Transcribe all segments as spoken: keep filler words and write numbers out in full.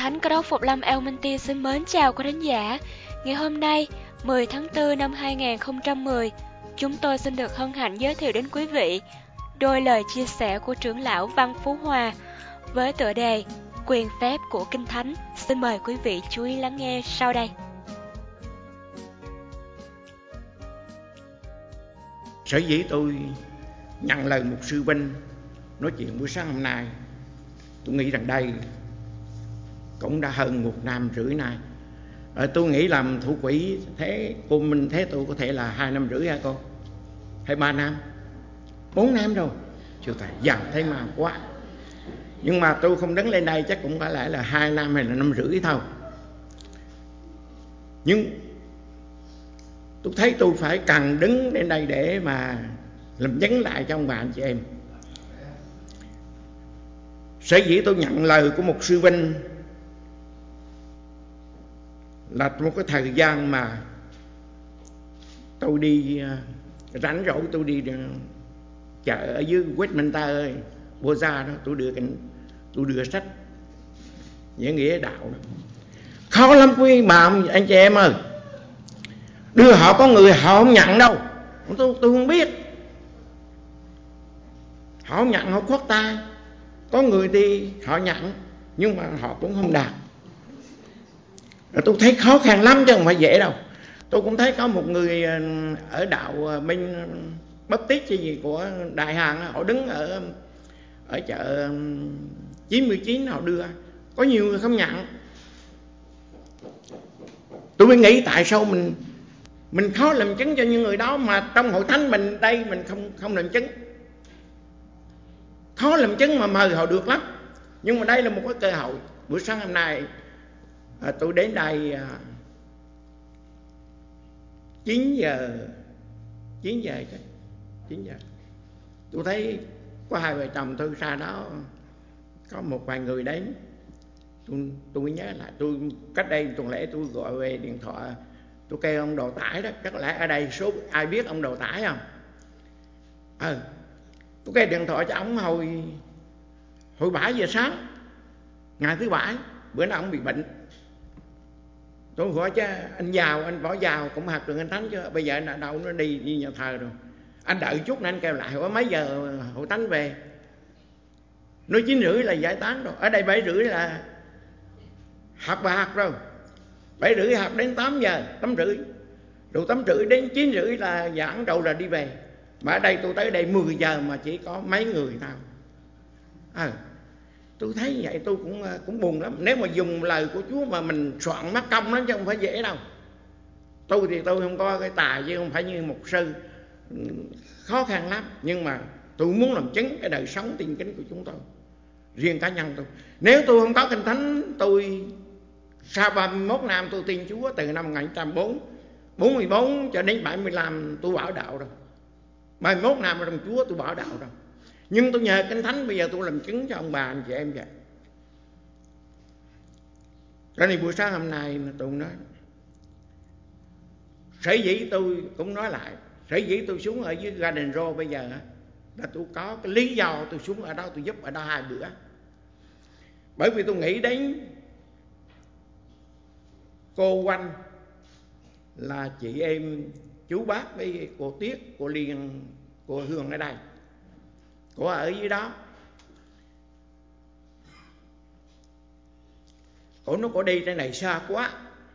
Thánh Cơ Đốc Phục Lâm El Minty xin mến chào quý thính giả. Ngày hôm nay, mười tháng tư năm hai nghìn không trăm mười, chúng tôi xin được hân hạnh giới thiệu đến quý vị đôi lời chia sẻ của trưởng lão Văn Phú Hòa với tựa đề Quyền phép của Kinh Thánh. Xin mời quý vị chú ý lắng nghe sau đây. Sở dĩ tôi nhận lời mục sư Vinh nói chuyện buổi sáng hôm nay, tôi nghĩ rằng đây cũng đã hơn một năm rưỡi nay. Ờ, tôi nghĩ làm thủ quỹ thế cô Minh thế tôi có thể là hai năm rưỡi hả cô? Hay ba năm? Bốn năm rồi. Chưa thầy dần thấy mà quá. Nhưng mà tôi không đứng lên đây chắc cũng có lẽ là hai năm hay là năm rưỡi thôi. Nhưng tôi thấy tôi phải cần đứng lên đây để mà làm chứng lại cho ông bà anh chị em. Sở dĩ tôi nhận lời của mục sư Vinh là một cái thời gian mà tôi đi rảnh rỗi, tôi đi chợ ở dưới Westminster Boza đó, tôi đưa cái tôi đưa sách Nghĩa nghĩa đạo đó. Khó lắm quý bà anh chị em ơi, đưa họ có người họ không nhận đâu, tôi tôi không biết, họ không nhận, họ khuất tay. Có người thì họ nhận nhưng mà họ cũng không đạt. Tôi thấy khó khăn lắm chứ không phải dễ đâu. Tôi cũng thấy có một người ở đạo bên Bất Tích hay gì của Đại Hàn, họ đứng ở ở chợ chín mươi chín họ đưa, có nhiều người không nhận. Tôi mới nghĩ tại sao mình mình khó làm chứng cho những người đó mà trong hội thánh mình đây mình không không làm chứng. Khó làm chứng mà mời họ được lắm. Nhưng mà đây là một cái cơ hội. Buổi sáng hôm nay à, tôi đến đây à, chín giờ chín giờ chín giờ tôi thấy có hai vợ chồng tôi ra đó, có một vài người đến. Tôi tôi mới nhớ lại, tôi cách đây tuần lễ tôi gọi về điện thoại, tôi kêu ông Đồ Tải đó, chắc có lẽ ở đây số ai biết ông Đồ Tải không? Ờ, à, tôi kêu điện thoại cho ông hồi hồi bảy giờ sáng ngày thứ bảy, bữa nào ông bị bệnh. Tôi hỏi chứ anh Giàu, anh Võ Giàu cũng học trường Anh Thánh chứ, bây giờ anh ở đâu, nó đi đi nhà thờ rồi. Anh đợi chút nữa anh kêu lại, hỏi mấy giờ hội thánh về. Nói chín rưỡi là giải tán rồi, ở đây bảy rưỡi là học và học rồi. Bảy rưỡi học đến tám giờ, tám rưỡi. Rồi tám rưỡi đến chín rưỡi là giảng đầu là đi về. Mà ở đây tôi tới đây mười giờ mà chỉ có mấy người thôi. À, tôi thấy vậy tôi cũng cũng buồn lắm. Nếu mà dùng lời của Chúa mà mình soạn mắc công lắm chứ không phải dễ đâu. Tôi thì tôi không có cái tài chứ không phải như mục sư, khó khăn lắm. Nhưng mà tôi muốn làm chứng cái đời sống tin kính của chúng tôi, riêng cá nhân tôi. Nếu tôi không có Kinh Thánh, tôi sau ba mươi mốt năm tôi tin Chúa, từ năm một nghìn chín trăm bốn mươi bốn cho đến bảy mươi lăm tôi bỏ đạo rồi. ba mươi mốt năm ở trong Chúa tôi bỏ đạo rồi. Nhưng tôi nhờ Kinh Thánh bây giờ tôi làm chứng cho ông bà anh chị em vậy. Cho nên buổi sáng hôm nay tôi nói, sở dĩ tôi cũng nói lại, sở dĩ tôi xuống ở dưới Garden Road bây giờ là tôi có cái lý do tôi xuống ở đó, tôi giúp ở đó hai bữa. Bởi vì tôi nghĩ đến cô Oanh là chị em chú bác với cô Tuyết, cô Liên, cô Hương ở đây, cô ở dưới đó. Cổ nó có đi trên này xa quá,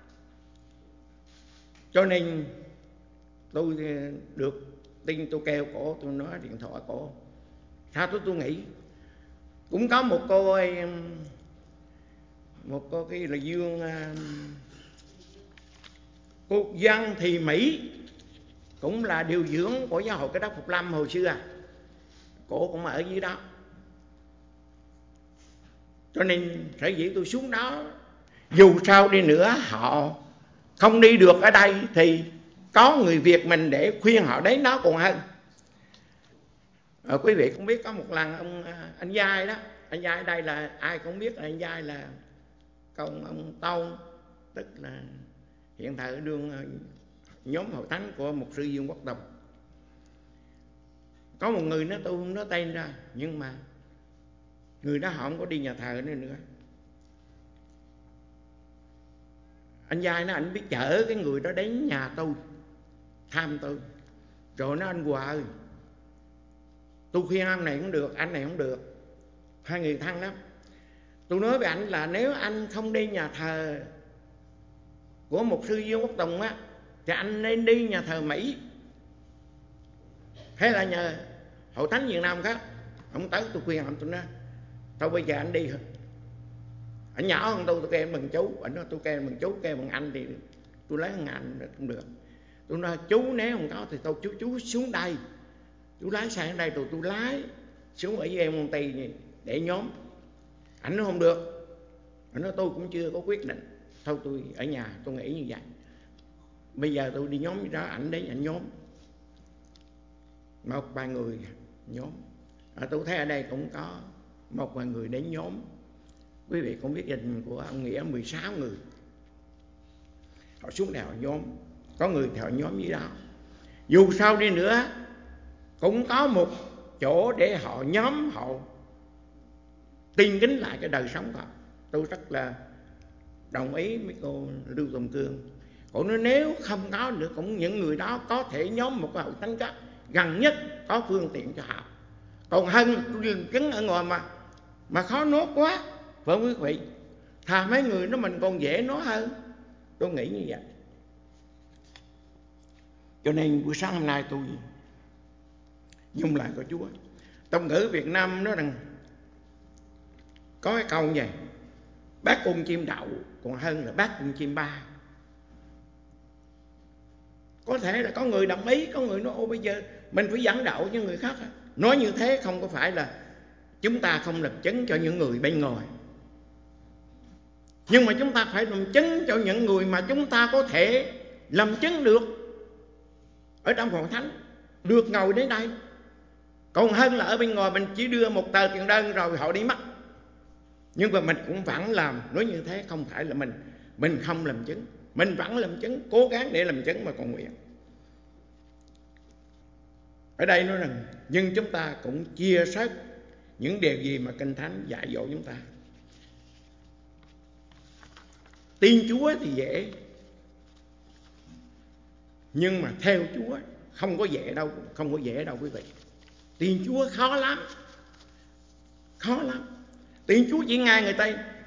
cho nên tôi được tin, tôi kêu cổ, tôi nói điện thoại cổ. Sao tôi tôi nghĩ cũng có một cô ơi, một cô kia là Dương, cô Văn Thị Mỹ, cũng là điều dưỡng của giáo hội Cơ Đốc Phục Lâm hồi xưa, cổ cũng ở dưới đó. Cho nên sở dĩ tôi xuống đó, dù sao đi nữa họ không đi được ở đây thì có người Việt mình để khuyên họ đến đó còn hơn. À, quý vị cũng biết có một lần ông anh Giai đó, anh Giai ở đây là ai cũng biết là anh Giai là con ông Tông, tức là hiện thời đương nhóm hội thánh của mục sư Dương Quốc Đồng. Có một người nói tôi không nói tên ra, nhưng mà người đó họ không có đi nhà thờ nữa nữa. Anh giai nó anh biết chở cái người đó đến nhà tôi thăm tôi, rồi nó anh Hòa ơi, tôi khuyên anh này cũng được, anh này không được, hai người thân lắm. Tôi nói với anh là nếu anh không đi nhà thờ của mục sư Dương Quốc Tùng á, thì anh nên đi nhà thờ Mỹ hay là nhà Hội Thánh Việt Nam khác. Ông tới tôi khuyên ông, tôi nói thôi bây giờ anh đi. Anh nhỏ hơn tôi, tôi kêu bằng chú. Anh nói tôi kêu bằng chú, kêu bằng anh thì tôi lấy thằng anh cũng được. Tôi nói chú nếu không có thì tôi chú chú xuống đây, chú lái xe ở đây rồi tôi lái xuống ở với em công ty để nhóm. Anh nói không được. Anh nói tôi cũng chưa có quyết định, thôi tôi ở nhà tôi nghĩ như vậy. Bây giờ tôi đi nhóm đó, ảnh đến ảnh nhóm một vài người nhóm. À, tôi thấy ở đây cũng có một vài người đến nhóm. Quý vị cũng biết gia đình của ông Nghĩa mười sáu người. Họ xuống đèo nhóm, có người theo nhóm dưới đó. Dù sao đi nữa cũng có một chỗ để họ nhóm, họ tin kính lại cái đời sống của họ. Tôi rất là đồng ý với cô Lưu Tùng Cương. Cô nói nếu không có nữa cũng những người đó có thể nhóm một cái hội thánh khác gần nhất có phương tiện cho họ. Còn hơn tôi chứng ở ngoài mà mà khó nuốt quá, phải không quý vị? Thà mấy người nó mình còn dễ nói hơn. Tôi nghĩ như vậy. Cho nên buổi sáng hôm nay tôi nhung lại của Chúa. Tông ngữ Việt Nam nói rằng có cái câu như vậy: bác cung chim đậu còn hơn là bác cung chim ba. Có thể là có người đồng ý, có người nói ô bây giờ mình phải dẫn đậu cho người khác. Nói như thế không có phải là chúng ta không làm chứng cho những người bên ngoài, nhưng mà chúng ta phải làm chứng cho những người mà chúng ta có thể làm chứng được ở trong hội thánh, được ngồi đến đây. Còn hơn là ở bên ngoài mình chỉ đưa một tờ tiền đơn rồi họ đi mất. Nhưng mà mình cũng vẫn làm. Nói như thế không phải là mình Mình không làm chứng. Mình vẫn làm chứng, cố gắng để làm chứng mà cầu nguyện. Ở đây nói rằng nhưng chúng ta cũng chia sớt những điều gì mà Kinh Thánh dạy dỗ chúng ta. Tin Chúa thì dễ, nhưng mà theo Chúa không có dễ đâu, không có dễ đâu quý vị. Tin Chúa khó lắm, khó lắm. Tin Chúa chỉ nghe người ta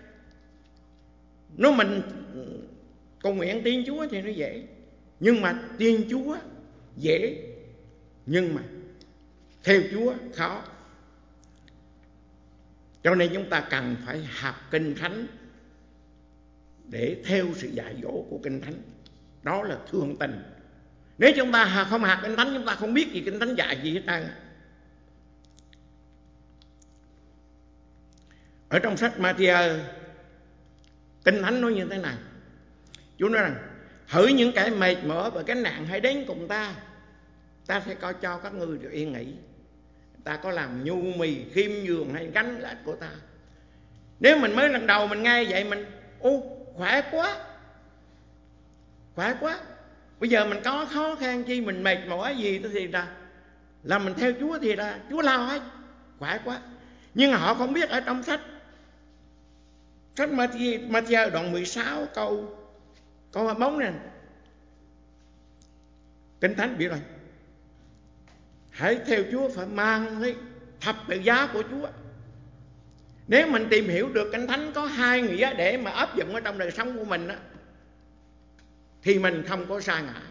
nói mình cầu nguyện tin Chúa thì nó dễ, nhưng mà tin Chúa dễ, nhưng mà theo Chúa khó. Cho nên chúng ta cần phải học Kinh Thánh để theo sự dạy dỗ của Kinh Thánh. Đó là thường tình. Nếu chúng ta không học Kinh Thánh, chúng ta không biết gì Kinh Thánh dạy gì hết trơn. Ở trong sách Ma-thi-ơ, Kinh Thánh nói như thế này. Chúa nói rằng hỡi những kẻ mệt mỏi và gánh nặng hãy đến cùng ta, ta sẽ coi cho các ngươi được yên nghỉ. Ta có làm nhu mì, khiêm nhường hay gánh gạch của ta. Nếu mình mới lần đầu mình nghe vậy mình ô khỏe quá, khỏe quá. Bây giờ mình có khó khăn chi, mình mệt mỏi gì thì là là mình theo Chúa thì là Chúa lao hết, khỏe quá. Nhưng họ không biết ở trong sách Sách Ma-thi-ơ đoạn mười sáu câu câu hai mươi bốn này, Kinh Thánh biết rồi: hãy theo Chúa phải mang lấy thập tự giá của Chúa. Nếu mình tìm hiểu được Kinh Thánh có hai nghĩa để mà áp dụng ở trong đời sống của mình đó, thì mình không có sa ngã.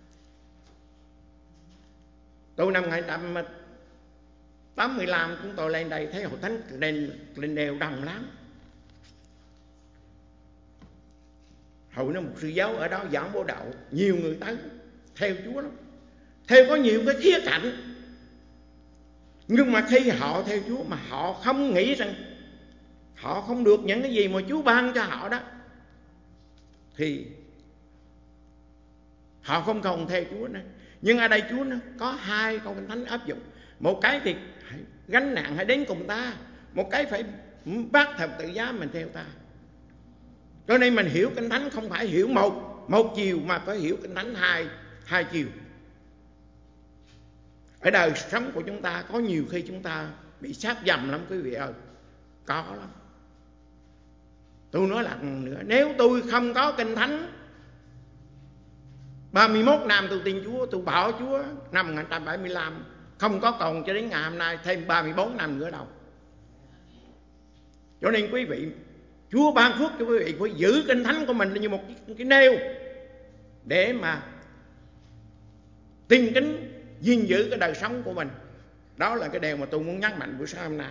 Tôi năm một nghìn chín trăm tám mươi lăm chúng tôi lên đây thấy hội thánh lên lên đều đông lắm. Hội nó một sư giáo ở đó giảng bố đạo, nhiều người tới theo Chúa lắm, theo có nhiều cái khía cạnh. Nhưng mà khi họ theo Chúa mà họ không nghĩ rằng họ không được những cái gì mà Chúa ban cho họ đó, thì họ không còn theo Chúa nữa. Nhưng ở đây Chúa nó có hai câu Kinh Thánh áp dụng. Một cái thì gánh nặng hãy đến cùng ta, một cái phải vác thập tự giá mình theo ta. Cho nên mình hiểu Kinh Thánh không phải hiểu một một chiều, mà phải hiểu Kinh Thánh hai hai chiều. Ở đời sống của chúng ta có nhiều khi chúng ta bị sát dầm lắm quý vị ơi, có lắm. Tôi nói lần nữa, nếu tôi không có Kinh Thánh ba mươi mốt năm tôi tin Chúa, tôi bỏ Chúa năm một nghìn chín trăm bảy mươi lăm, không có còn cho đến ngày hôm nay thêm ba mươi bốn năm nữa đâu. Cho nên quý vị, Chúa ban phước cho quý vị phải giữ kinh thánh của mình như một cái, cái nêu để mà tin kính gìn giữ cái đời sống của mình. Đó là cái điều mà tôi muốn nhấn mạnh buổi sáng hôm nay.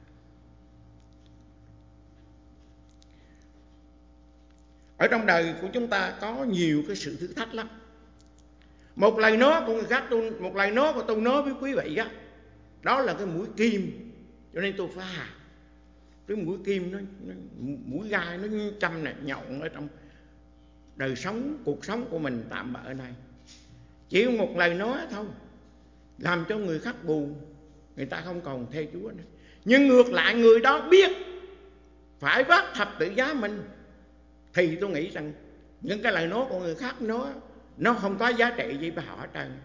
Ở trong đời của chúng ta có nhiều cái sự thử thách lắm. Một lời nói của người khác, tôi, một lời nói của tôi nói với quý vị đó, đó là cái mũi kim. Cho nên tôi phải hà cái mũi kim, nó, nó mũi gai nó châm này, nhọn ở trong đời sống, cuộc sống của mình tạm bợ này. Chỉ một lời nói thôi làm cho người khác buồn, người ta không còn theo Chúa nữa. Nhưng ngược lại người đó biết phải vác thập tự giá mình, thì tôi nghĩ rằng những cái lời nói của người khác nó nó không có giá trị gì với họ hết trơn.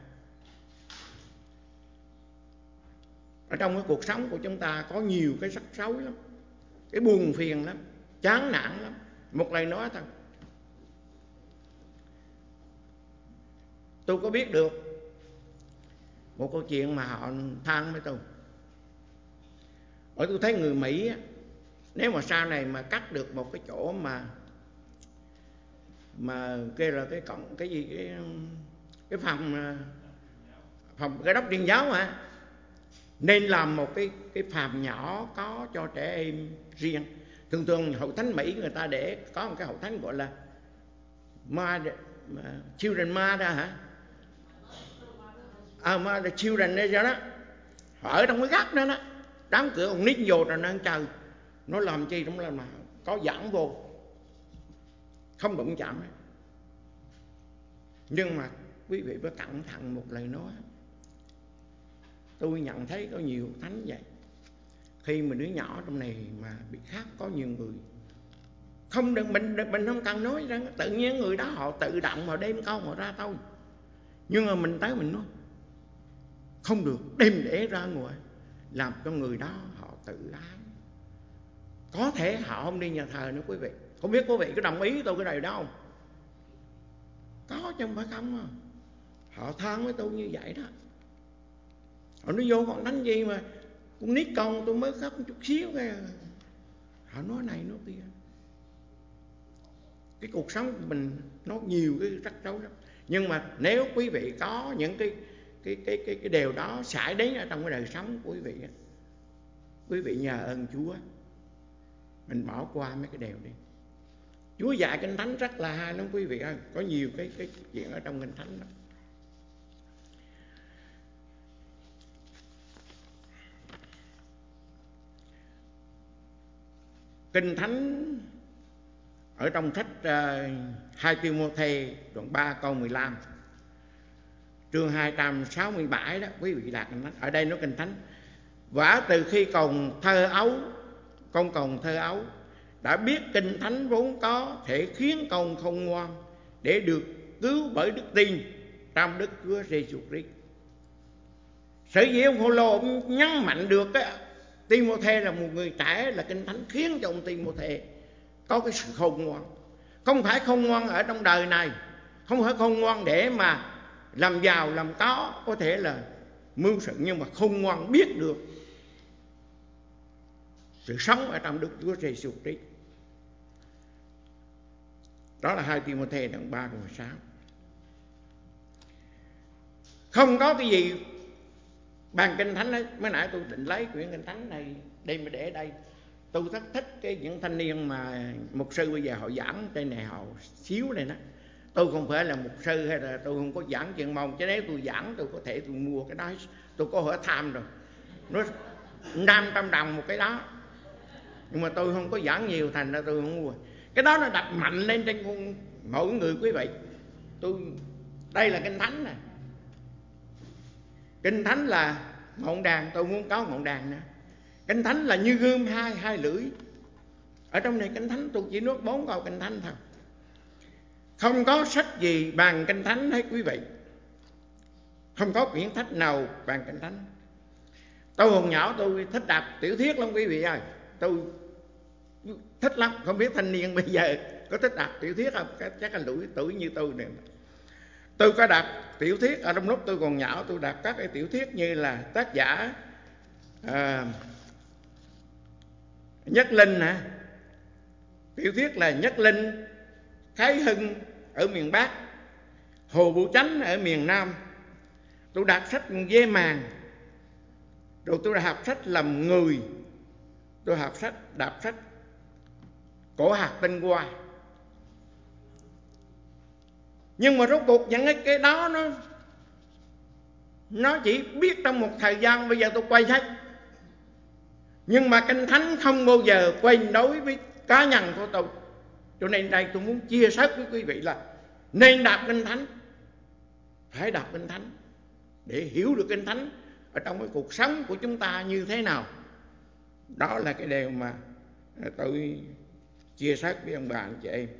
Ở trong cái cuộc sống của chúng ta có nhiều cái rắc rối lắm, cái buồn phiền lắm, chán nản lắm. Một lời nói thôi. Tôi có biết được một câu chuyện mà họ than với tôi. Ở tôi thấy người Mỹ á, nếu mà sau này mà cắt được một cái chỗ mà mà kêu là cái cộng cái gì cái cái phòng phòng cái đốc truyền giáo mà nên làm một cái cái phòng nhỏ có cho trẻ em riêng. Thường thường hội thánh Mỹ người ta để có một cái hội thánh gọi là ma children ma ra hả? À, ma the children đây đó. Họ ở trong cái gác đó đó, đám cửa ông nít vô rồi nó ăn chơi. Nó làm chi trong là mà có giảng vô, không đụng chạm ấy. Nhưng mà quý vị phải cẩn thận một lời nói. Tôi nhận thấy có nhiều thánh vậy. Khi mà đứa nhỏ trong này mà bị khác, có nhiều người không được, mình mình không cần nói rằng tự nhiên người đó họ tự động họ đem câu họ ra thôi. Nhưng mà mình tới mình nói không được, đem để ra ngoài, làm cho người đó họ tự ái. Có thể họ không đi nhà thờ nữa quý vị. Không biết quý vị có đồng ý với tôi cái này đó không? Có chứ không phải không à. Họ than với tôi như vậy đó. Họ nói vô còn đánh gì mà con nít con tôi mới khóc một chút xíu cái họ nói này nói kia. Cái cuộc sống của mình nó nhiều cái rắc rối lắm. Nhưng mà nếu quý vị có những cái cái cái cái cái điều đó xảy đến ở trong cái đời sống của quý vị, quý vị nhờ ơn Chúa, mình bỏ qua mấy cái điều đi. Chúa dạy Kinh Thánh rất là hay lắm quý vị ơi, có nhiều cái cái chuyện ở trong Kinh Thánh đó. Kinh Thánh ở trong sách uh, hai Ti-mô-thê đoạn ba câu mười lăm, chương hai trăm sáu mươi bảy đó, quý vị đạt Kinh Thánh. Ở đây nó Kinh Thánh: vả từ khi còn thơ ấu, con còn thơ ấu, đã biết Kinh Thánh vốn có thể khiến con không ngoan, để được cứu bởi đức tin trong Đức Chúa Giêsu Christ. Sở dĩ ông Phaolô ông nhấn mạnh được á, Ti-mô-thê là một người trẻ, là Kinh Thánh khiến cho ông Ti-mô-thê có cái sự khôn ngoan. Không phải khôn ngoan ở trong đời này, không phải khôn ngoan để mà làm giàu làm có, có thể là mưu sự, nhưng mà khôn ngoan biết được sự sống ở trong Đức Chúa Giêsu Christ. Đó là hai Ti-mô-thê đoạn ba câu mười sáu. Không có cái gì bằng Kinh Thánh ấy. Mới nãy tôi định lấy quyển Kinh Thánh này đem mà để ở đây. Tôi rất thích cái những thanh niên mà mục sư bây giờ họ giảng trên này họ xíu này đó. Tôi không phải là mục sư hay là tôi không có giảng chuyên môn, chứ nếu tôi giảng tôi có thể tôi mua cái đó. Tôi có hỏi tham rồi, nó năm trăm đồng một cái đó, nhưng mà tôi không có giảng nhiều thành ra tôi không mua. Cái đó nó đập mạnh lên trên con mỗi người quý vị. Tôi đây là Kinh Thánh nè. Kinh Thánh là ngọn đàn, tôi muốn có ngọn đàn nữa. Kinh Thánh là như gươm hai hai lưỡi. Ở trong này Kinh Thánh tôi chỉ nuốt bốn câu Kinh Thánh thôi. Không có sách gì bằng Kinh Thánh hết quý vị. Không có quyển sách nào bằng Kinh Thánh. Tôi hồi nhỏ tôi thích đọc tiểu thuyết lắm quý vị ơi. Tôi thích lắm. Không biết thanh niên bây giờ có thích đọc tiểu thuyết không? Chắc là tuổi tuổi như tôi này. Tôi có đọc tiểu thuyết ở trong lúc tôi còn nhỏ, tôi đọc các cái tiểu thuyết như là tác giả à, Nhất Linh nè, tiểu thuyết là Nhất Linh, Thái Hưng ở miền Bắc, Hồ Bửu Chánh ở miền Nam. Tôi đọc sách Dê Màng, rồi tôi đã học sách Làm Người, tôi học sách đọc sách Cổ Hạt Tinh Hoa. Nhưng mà rốt cuộc những cái đó nó nó chỉ biết trong một thời gian, bây giờ tôi quay hết. Nhưng mà Kinh Thánh không bao giờ quên đối với cá nhân của tôi. Cho nên đây tôi muốn chia sẻ với quý vị là nên đọc Kinh Thánh, phải đọc Kinh Thánh để hiểu được Kinh Thánh ở trong cái cuộc sống của chúng ta như thế nào. Đó là cái điều mà tôi chia sẻ với ông bà anh chị em.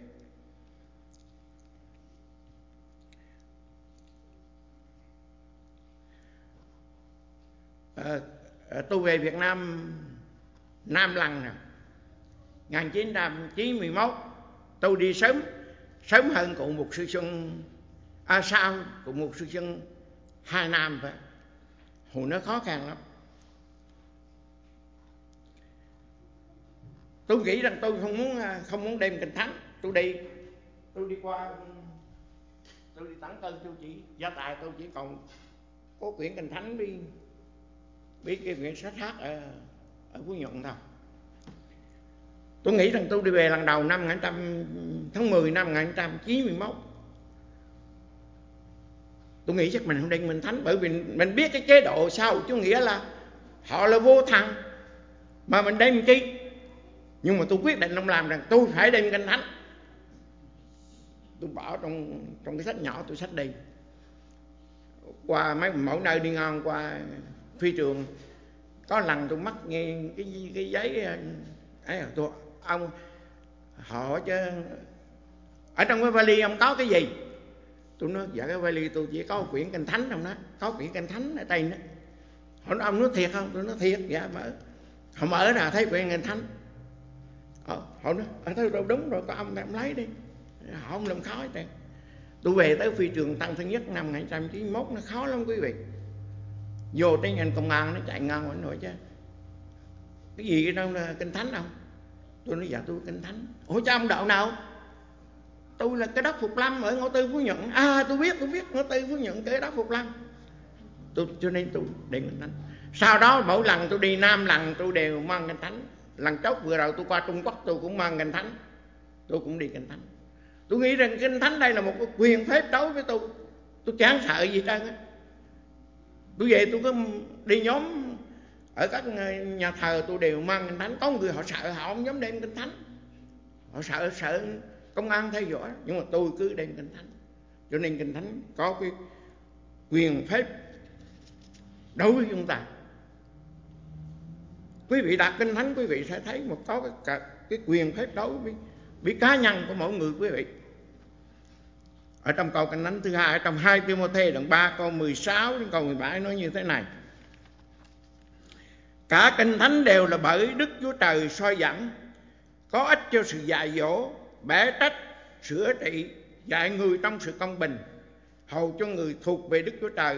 À, tôi về Việt Nam năm lần rồi. một nghìn chín trăm chín mươi mốt tôi đi sớm, sớm hơn cụ Mục Sư Xuân, à sau cụ Mục Sư Xuân hai năm phải. Hồi nó khó khăn lắm. Tôi nghĩ rằng tôi không muốn không muốn đem Kinh Thánh. Tôi đi tôi đi qua tôi đi Tảng Tân, tôi chỉ gia tài tôi chỉ còn có quyển Kinh Thánh đi biết cái quyển sách hát ở ở Phú Nhuận thôi. Tôi nghĩ rằng tôi đi về lần đầu năm tháng mười năm một nghìn chín trăm chín mươi mốt. Tôi nghĩ chắc mình không đem Kinh Thánh, bởi vì mình biết cái chế độ sau chứ, nghĩa là họ là vô thần mà mình đem chi. Nhưng mà tôi quyết định không làm, rằng tôi phải đem Kinh Thánh. Tôi bỏ trong trong cái sách nhỏ tôi xách đi. Qua mấy mỗi nơi đi ngon, qua phi trường có lần tôi mắc nghe cái cái giấy ấy, tôi ông hỏi chứ ở trong cái vali ông có cái gì. Tôi nói dạ cái vali tôi chỉ có quyển Kinh Thánh trong đó, có quyển Kinh Thánh ở đây nữa. Hỏi ông nói thiệt không? Tôi nói thiệt. Dạ mở. Họ mở ra thấy quyển Kinh Thánh. Ờ, họ nói ở đây đâu đúng rồi, có ông đem lấy đi. Họ không làm khó hết. Tôi về tới phi trường Tân Sơn Nhất năm một nghìn chín trăm chín mươi mốt, nó khó lắm quý vị. Vô trên anh công an nó chạy ngang hỏi nói chứ cái gì cái đâu là Kinh Thánh không? Tôi nói dạ tôi Kinh Thánh. Ủa cho ông đạo nào? Tôi là cái đất Phục Lâm ở Ngõ Tư Phú Nhuận. À tôi biết, tôi biết Ngõ Tư Phú Nhuận cái đất Phục Lâm. Tôi cho nên tôi đem Kinh Thánh. Sau đó mỗi lần tôi đi Nam lần tôi đều mang Kinh Thánh. Lần chốt vừa rồi tôi qua Trung Quốc tôi cũng mang Kinh Thánh. Tôi cũng đi Kinh Thánh. Tôi nghĩ rằng Kinh Thánh đây là một cái quyền phép đối với tôi. Tôi chẳng sợ gì trơn á. Tôi về tôi có đi nhóm ở các nhà thờ tôi đều mang Kinh Thánh. Có người họ sợ họ không dám đem Kinh Thánh. Họ sợ sợ công an theo dõi. Nhưng mà tôi cứ đem Kinh Thánh. Cho nên Kinh Thánh có cái quyền phép đối với chúng ta. Quý vị đọc Kinh Thánh quý vị sẽ thấy một có cái, cái quyền phép đối với, với cá nhân của mỗi người quý vị. Ở trong câu Kinh Thánh thứ hai, ở trong hai Ti-mô-thê đoạn ba câu mười sáu đến câu mười bảy nói như thế này: cả Kinh Thánh đều là bởi Đức Chúa Trời soi dẫn, có ích cho sự dạy dỗ, bẻ trách, sửa trị, dạy người trong sự công bình, hầu cho người thuộc về Đức Chúa Trời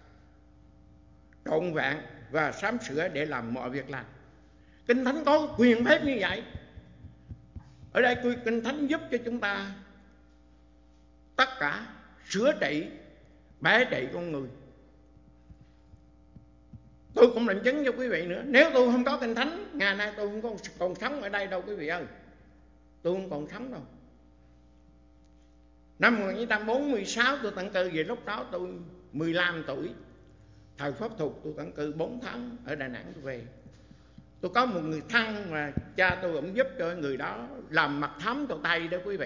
trọn vẹn và sám sửa để làm mọi việc lành. Kinh Thánh có quyền phép như vậy. Ở đây Kinh Thánh giúp cho chúng ta tất cả sửa trị, bẻ trị con người. Tôi cũng định chứng cho quý vị nữa. Nếu tôi không có Kinh Thánh, ngày nay tôi không còn, còn sống ở đây đâu quý vị ơi. Tôi không còn sống đâu. Năm một nghìn chín trăm bốn mươi sáu tôi tận cư, về lúc đó tôi mười lăm tuổi. Thời pháp thuật tôi tận cư bốn tháng ở Đà Nẵng tôi về. Tôi có một người thân mà cha tôi cũng giúp cho người đó làm mật thám cho tay đó quý vị.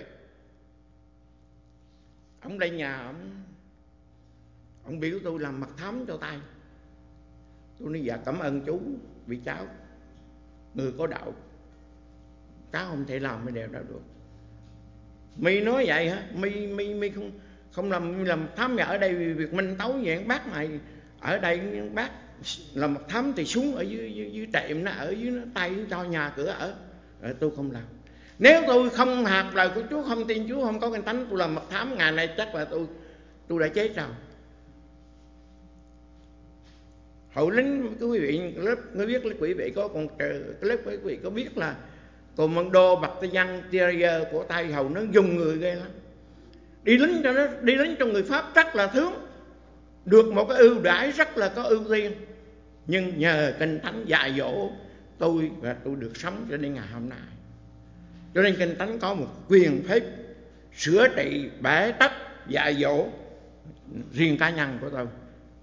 Ông đây nhà ông, ông biểu tôi làm mật thám cho tay. Tôi nói dạ cảm ơn chú vì cháu người có đạo, cháu không thể làm cái điều đó được. Mi nói vậy hả? Mi mi mi không không làm làm thám ở đây Việt Minh tấu vậy bác mày ở đây bác làm mật thám thì xuống ở dưới dưới, dưới trệm nó ở dưới nó tay cho nhà cửa ở. Rồi tôi không làm. Nếu tôi không học lời của Chúa, không tin Chúa, không có Kinh Thánh, tôi làm mật thám ngày nay chắc là tôi tôi đã chết rồi. Hậu lính quý vị lớp mới biết quý vị có còn cái lớp quý vị có biết là Commando Battalion Terrier của Tây Hầu nó dùng người ghê lắm. Đi lính cho nó đi lính cho người Pháp rất là thương, được một cái ưu đãi rất là có ưu tiên. Nhưng nhờ Kinh Thánh dạy dỗ tôi và tôi được sống cho đến ngày hôm nay. Cho nên Kinh Thánh có một quyền phép sửa trị bẻ tách dạy dỗ riêng cá nhân của tôi.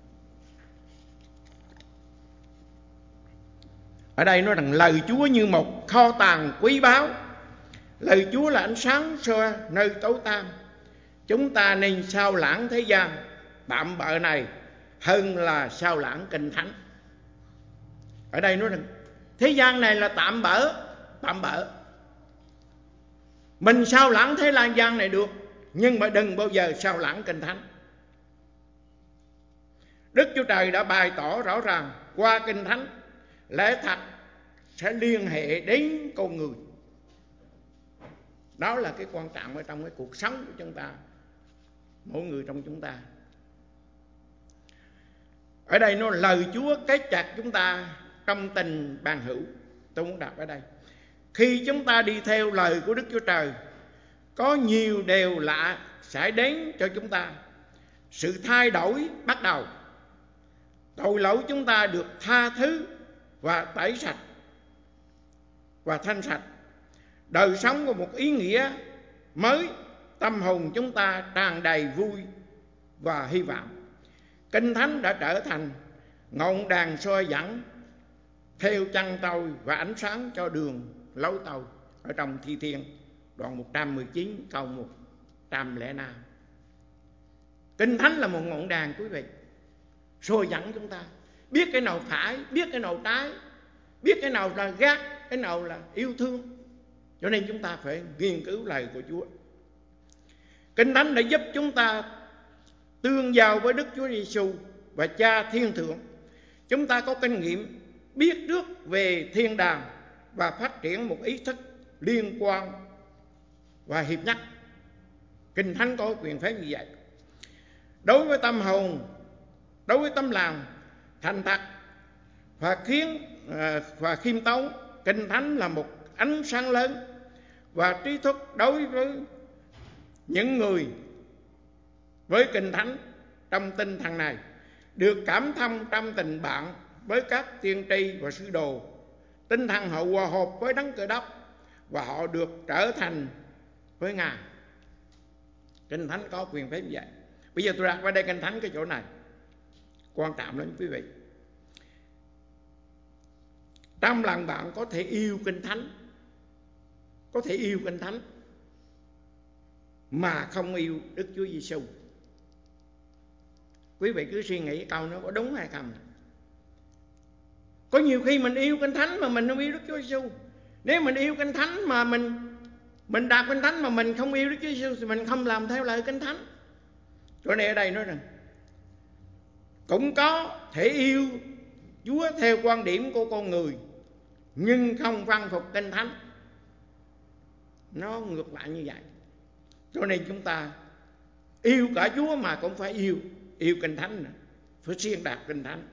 Ở đây nói rằng lời Chúa như một kho tàng quý báu. Lời Chúa là ánh sáng soi nơi tối tăm. Chúng ta nên sao lãng thế gian tạm bợ này hơn là sao lãng Kinh Thánh. Ở đây nói rằng thế gian này là tạm bợ, tạm bợ. Mình sao lãng thế gian này được, nhưng mà đừng bao giờ sao lãng Kinh Thánh. Đức Chúa Trời đã bày tỏ rõ ràng qua Kinh Thánh lẽ thật sẽ liên hệ đến con người. Đó là cái quan trọng ở trong cái cuộc sống của chúng ta, mỗi người trong chúng ta. Ở đây nó lời Chúa kết chặt chúng ta trong tình bằng hữu. Tôi muốn đọc ở đây. Khi chúng ta đi theo lời của Đức Chúa Trời, có nhiều điều lạ xảy đến cho chúng ta. Sự thay đổi bắt đầu. Tội lỗi chúng ta được tha thứ và tẩy sạch và thanh sạch. Đời sống có một ý nghĩa mới. Tâm hồn chúng ta tràn đầy vui và hy vọng. Kinh Thánh đã trở thành ngọn đèn soi dẫn theo chân tôi và ánh sáng cho đường lối tôi. Ở trong Thi Thiên đoạn một trăm mười chín câu một trăm lẻ năm. Kinh Thánh là một ngọn đèn quý vị, soi dẫn chúng ta, biết cái nào phải, biết cái nào trái, biết cái nào là gác, cái nào là yêu thương. Cho nên chúng ta phải nghiên cứu lời của Chúa. Kinh Thánh đã giúp chúng ta tương giao với Đức Chúa Giêsu và Cha Thiên Thượng. Chúng ta có kinh nghiệm biết trước về thiên đàng và phát triển một ý thức liên quan và hiệp nhất. Kinh Thánh có quyền phép như vậy. Đối với tâm hồn, đối với tấm lòng thành thật và khiến và khiêm tốn, Kinh Thánh là một ánh sáng lớn và trí thức đối với những người với Kinh Thánh trong tinh thần này được cảm thông trong tình bạn với các tiên tri và sứ đồ. Tinh thần họ hòa hợp với Đấng Cơ Đốc và họ được trở thành với Ngài. Kinh Thánh có quyền phép vậy. Bây giờ tôi đặt vào đây Kinh Thánh cái chỗ này quan trọng lắm quý vị. Trong lòng bạn có thể yêu Kinh Thánh, có thể yêu Kinh Thánh mà không yêu Đức Chúa Giêsu. Quý vị cứ suy nghĩ câu nó có đúng hay không. Có nhiều khi mình yêu Kinh Thánh mà mình không yêu Đức Chúa Giêsu. Nếu mình yêu Kinh Thánh mà mình mình đọc Kinh Thánh mà mình không yêu Đức Chúa Giêsu thì mình không làm theo lời Kinh Thánh. Chỗ này ở đây nói rằng cũng có thể yêu Chúa theo quan điểm của con người nhưng không vâng phục Kinh Thánh. Nó ngược lại như vậy. Cho nên chúng ta yêu cả Chúa mà cũng phải yêu yêu Kinh Thánh nữa, phải xuyên đạp Kinh Thánh.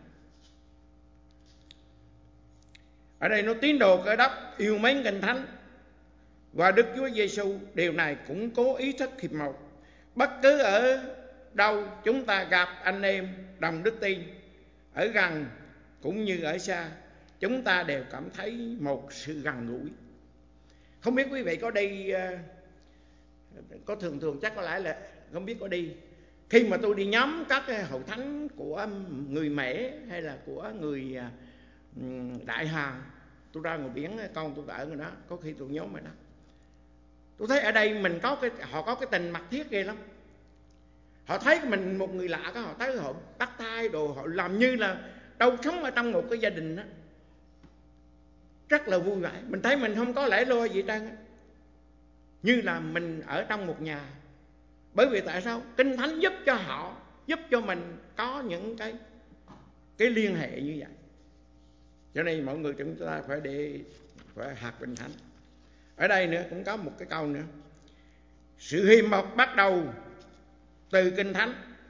Ở đây nó tín đồ Cơ Đốc yêu mến Kinh Thánh và Đức Chúa Giêsu. Điều này cũng cố ý thức hiệp một. Bất cứ ở đâu chúng ta gặp anh em đồng đức tin, ở gần cũng như ở xa, chúng ta đều cảm thấy một sự gần gũi. Không biết quý vị có đi, có thường thường chắc có lẽ là không biết có đi. Khi mà tôi đi nhóm các cái hội thánh của người Mễ hay là của người Đại Hàn, tôi ra ngoài biển, con tôi ở người đó, có khi tôi nhóm rồi đó. Tôi thấy ở đây mình có cái, họ có cái tình mật thiết ghê lắm. Họ thấy mình một người lạ, họ tới họ bắt tay đồ, họ làm như là đâu sống ở trong một cái gia đình đó. Rất là vui vẻ. Mình thấy mình không có lẽ loi gì trơn, như là mình ở trong một nhà. Bởi vì tại sao? Kinh Thánh giúp cho họ, giúp cho mình có những cái cái liên hệ như vậy. Cho nên mọi người chúng ta phải để phải học Kinh Thánh. Ở đây nữa cũng có một cái câu nữa. Sự hiệp một bắt đầu từ Kinh Thánh.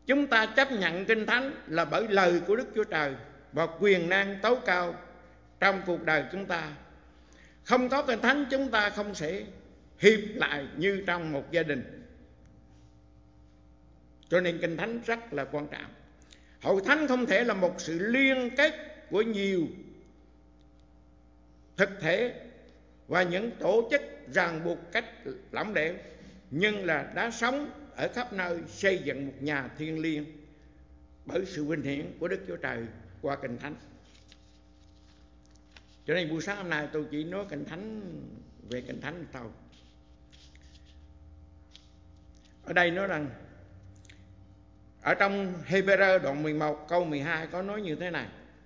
Chúng ta chấp nhận Kinh Thánh là bởi lời của Đức Chúa Trời và quyền năng tối cao trong cuộc đời chúng ta. Không có Kinh Thánh chúng ta không sẽ hiệp lại như trong một gia đình. Cho nên Kinh Thánh rất là quan trọng. Hội thánh không thể là một sự liên kết của nhiều thực thể và những tổ chức ràng buộc cách lỏng lẻo, nhưng là đã sống ở khắp nơi xây dựng một nhà thiêng liêng bởi sự vinh hiển của Đức Chúa Trời qua Kinh Thánh. Cho nên buổi sáng hôm nay tôi chỉ nói Kinh Thánh, về Kinh Thánh thôi. Ở đây nói rằng ở trong Hebrew đoạn mười một câu mười hai có nói như thế này: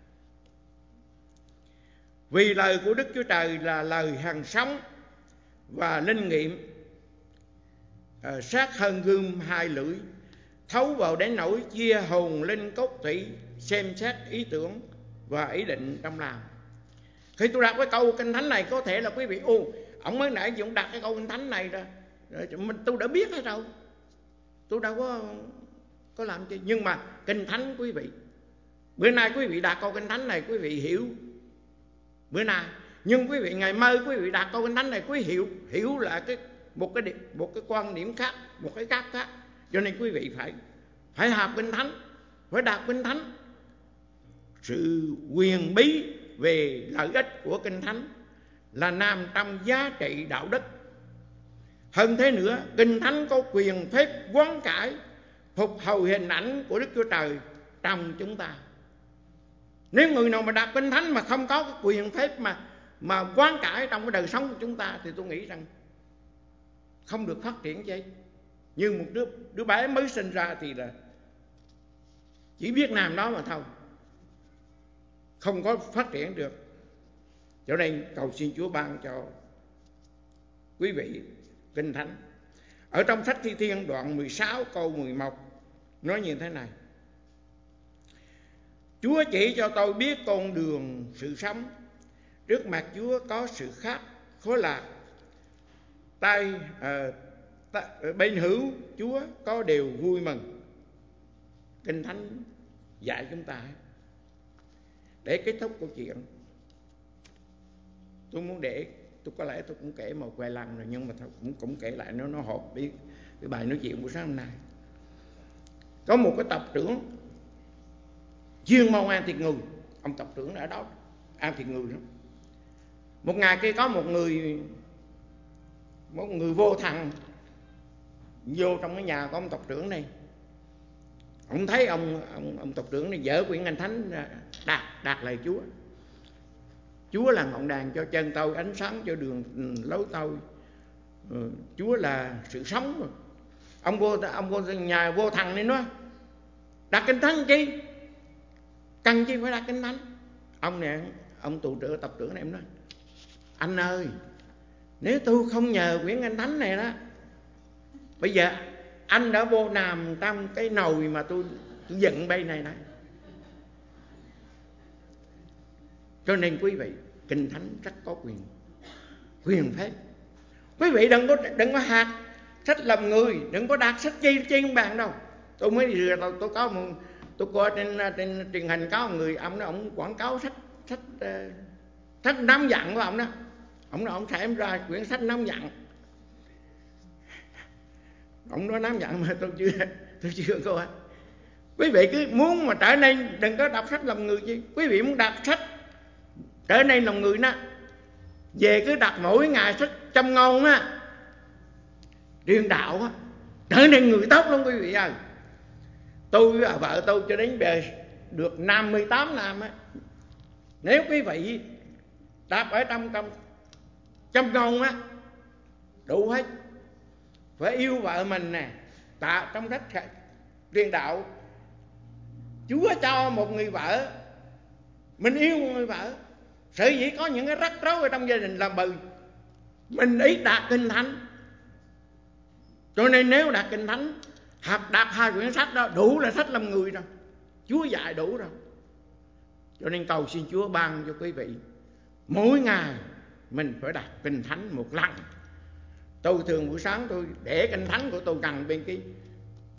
vì lời của Đức Chúa Trời là lời hằng sống và linh nghiệm, à, sát hơn gươm hai lưỡi, thấu vào đến nỗi chia hồn linh cốt tủy, xem xét ý tưởng và ý định trong lòng. Khi tôi đọc cái câu Kinh Thánh này, có thể là quý vị ô, ông mới nãy cũng đặt cái câu Kinh Thánh này rồi, mình tôi đã biết hết đâu, tôi đâu có có làm chi. Nhưng mà Kinh Thánh quý vị, bữa nay quý vị đặt câu Kinh Thánh này quý vị hiểu bữa nay, nhưng quý vị ngày mai quý vị đặt câu Kinh Thánh này quý vị hiểu hiểu là cái một cái một cái quan điểm khác, một cái cách khác. Cho nên quý vị phải phải học Kinh Thánh, phải đọc Kinh Thánh. Sự quyền bí về lợi ích của Kinh Thánh là nằm trong giá trị đạo đức. Hơn thế nữa, Kinh Thánh có quyền phép hoán cải, phục hồi hình ảnh của Đức Chúa Trời trong chúng ta. Nếu người nào mà đọc Kinh Thánh mà không có cái quyền phép mà mà hoán cải trong cái đời sống của chúng ta, thì tôi nghĩ rằng không được phát triển gì. Như một đứa đứa bé mới sinh ra thì là chỉ biết làm đó mà thôi, không có phát triển được. Cho nên cầu xin Chúa ban cho quý vị Kinh Thánh. Ở trong sách Thi Thiên đoạn mười sáu câu mười một nói như thế này: Chúa chỉ cho tôi biết con đường sự sống, trước mặt Chúa có sự khác khó lạc, tay à, ta, bên hữu Chúa có điều vui mừng. Kinh Thánh dạy chúng ta. Để kết thúc câu chuyện, tôi muốn để tôi có lẽ tôi cũng kể một vài lần rồi, nhưng mà tôi cũng cũng kể lại nó nó hợp với cái bài nói chuyện buổi sáng hôm nay. Có một cái tộc trưởng chuyên môn ăn thịt người, ông tộc trưởng ở đó ăn thịt người đó. Một ngày kia có một người một người vô thần vô trong cái nhà của ông tộc trưởng này. Ông thấy ông ông ông tộc trưởng này dở quyển Kinh Thánh đạt đạt lời Chúa. Chúa là ngọn đèn cho chân tôi, ánh sáng cho đường lối tôi. Ừ, Chúa là sự sống rồi. Ông vô ông vô nhà vô thần này nói: đặt Kinh Thánh chi? Cần chi phải đặt Kinh Thánh? Ông này, ông tù trưởng tộc trưởng này em nói: anh ơi, nếu tôi không nhờ quyển Kinh Thánh này đó, bây giờ anh đã vô nằm trong cái nồi mà tôi, tôi dựng bây này này. Cho nên quý vị, Kinh Thánh rất có quyền quyền phép. Quý vị đừng có đừng có hạt sách làm người, đừng có đặt sách chi trên bàn đâu. Tôi mới vừa tôi, tôi có một tôi coi trên trên truyền hình có một người ông đó, ông quảng cáo sách sách uh, sách năm dặn của ông đó. Ông nói ông sẽ ra quyển sách năm dặn. Ông nói năm dặn mà tôi chưa tôi chưa coi. Quý vị cứ muốn mà trở nên, đừng có đọc sách làm người chi. Quý vị muốn đọc sách trở nên lòng người đó, về cứ đọc mỗi ngày sách châm ngôn á, truyền đạo á, trở nên người tốt lắm quý vị ơi. Tôi và vợ tôi cho đến giờ được năm mươi tám năm á, nếu quý vị đọc ở trong trong châm ngôn á, đủ hết. Phải yêu vợ mình nè, tạ trong sách truyền đạo, Chúa cho một người vợ, mình yêu một người vợ. Sở dĩ có những cái rắc rối ở trong gia đình làm bừ mình ít đọc Kinh Thánh. Cho nên nếu đọc Kinh Thánh, học đọc hai quyển sách đó đủ là sách làm người rồi. Chúa dạy đủ rồi. Cho nên cầu xin Chúa ban cho quý vị mỗi ngày mình phải đọc Kinh Thánh một lần. Tôi thường buổi sáng tôi để Kinh Thánh của tôi gần bên cái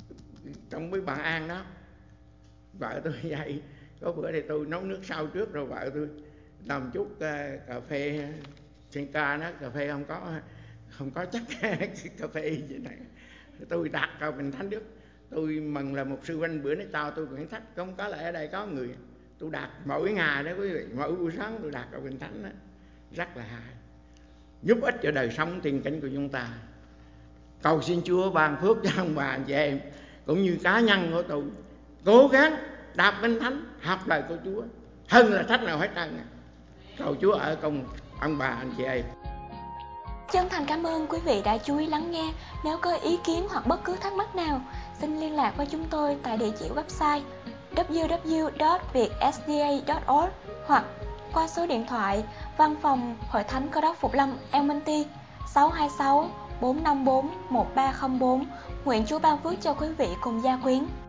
trong mấy bạn ăn đó, vợ tôi vậy. Có bữa thì tôi nấu nước sau trước, rồi vợ tôi làm chút uh, cà phê sen ca đó, cà phê không có không có chắc cà phê gì này, tôi đặt vào bình thánh Đức. Tôi mừng là một sư huynh bữa nay chào tôi quyển sách, không có lại ở đây có người, tôi đặt mỗi ngày đó quý vị, mỗi buổi sáng tôi đặt vào bình thánh đó, rất là hay, giúp ích cho đời sống tiên kính của chúng ta. Cầu xin Chúa ban phước cho ông bà anh chị em cũng như cá nhân của tôi, cố gắng đọc kinh thánh, học lời của Chúa hơn là sách nào hết trơn. Cầu Chúa ở cùng ông bà anh chị em. Chân thành cảm ơn quý vị đã chú ý lắng nghe. Nếu có ý kiến hoặc bất cứ thắc mắc nào, xin liên lạc với chúng tôi tại địa chỉ website w w w chấm việt s d a chấm org hoặc qua số điện thoại Văn phòng Hội Thánh Cơ Đốc Phục Lâm Elmonty sáu hai sáu bốn năm bốn một ba không bốn. Nguyện Chúa ban phước cho quý vị cùng gia quyến.